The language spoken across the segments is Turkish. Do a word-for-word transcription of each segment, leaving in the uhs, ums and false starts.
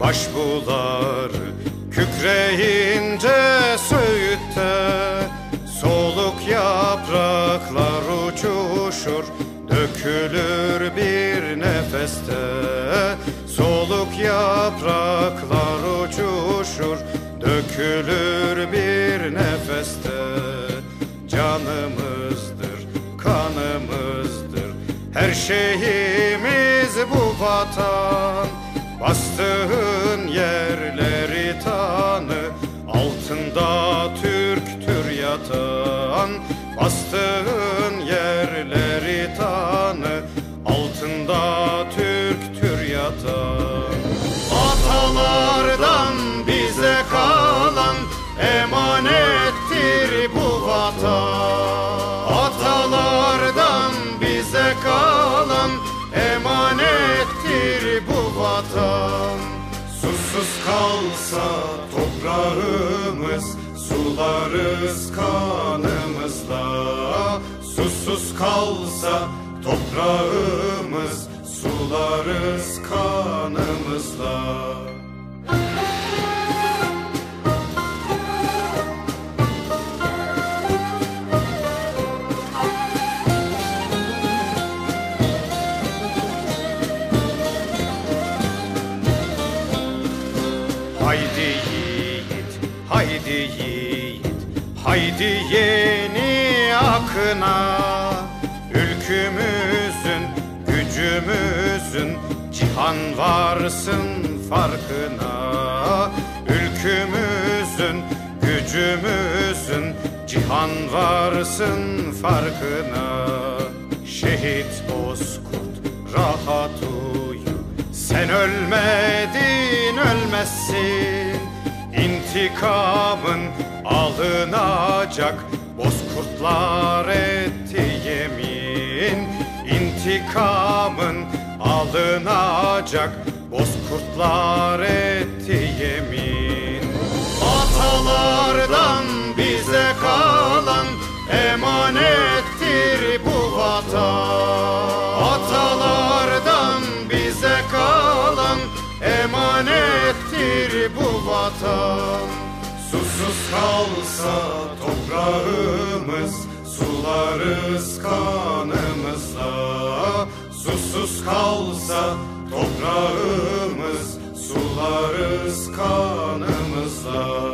Başbuğları kükreyince söğütte, soluk yapraklar uçuşur, dökülür bir nefeste. Soluk yapraklar uçuşur, dökülür bir nefeste. Canımızdır, kanımızdır, her şeyimiz bu vatan. Bastığın yerleri tanı, altında Türktür yatan. Bastığın yerleri tanı, altında Türktür yatan. Atalardan bize kalan emanettir bu vatan. Atalardan bize kalan emanettir bu vatan. Susuz kalsa toprağımız, sularız kanımızla. Susuz kalsa toprağımız, sularız kanımızla. Haydi yiğit, haydi yiğit, haydi yeni akına. Ülkümüzün, gücümüzün, cihan varsın farkına. Ülkümüzün, gücümüzün, cihan varsın farkına. Şehit Bozkurt, rahat uyu, sen ölmedin, ölmezsin. İntikamın alınacak, bozkurtlar etti yemin. İntikamın alınacak, bozkurtlar etti yemin. Atalardan bize kalan emanettir bu vatan. Atalardan bize kalan emanettir bu vatan. Susuz kalsa toprağımız, sularız kanımızla. Susuz kalsa toprağımız, sularız kanımızla.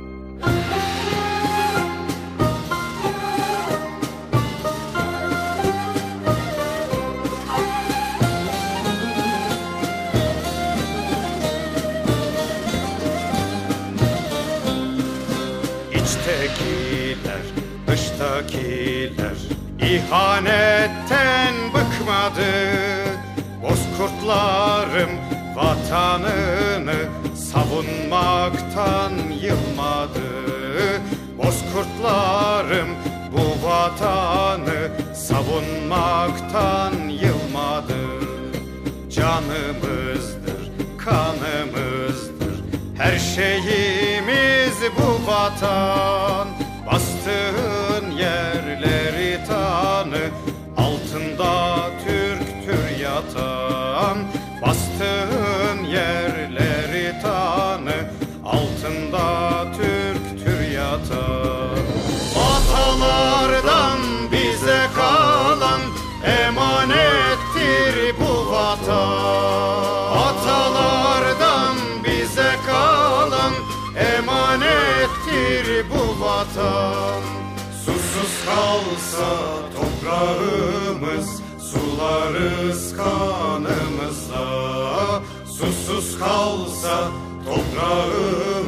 İçtekiler, dıştakiler ihanetten bıkmadı. Bozkurtlarım vatanını savunmaktan yılmadı. Bozkurtlarım bu vatanı savunmaktan yılmadı. Canımızdır, kanımızdır, her şeyimiz bu vatan. Bastığın yerleri tanı, altında Türktür yatan. Bastığın yerleri tanı, altında Türktür yatan. Atalardan bize kalan emanettir bu vatan. Atalardan bize kalan emanettir bu vatan. Susuz kalsa toprağımız, sularız kanımızla. Susuz kalsa toprağımız,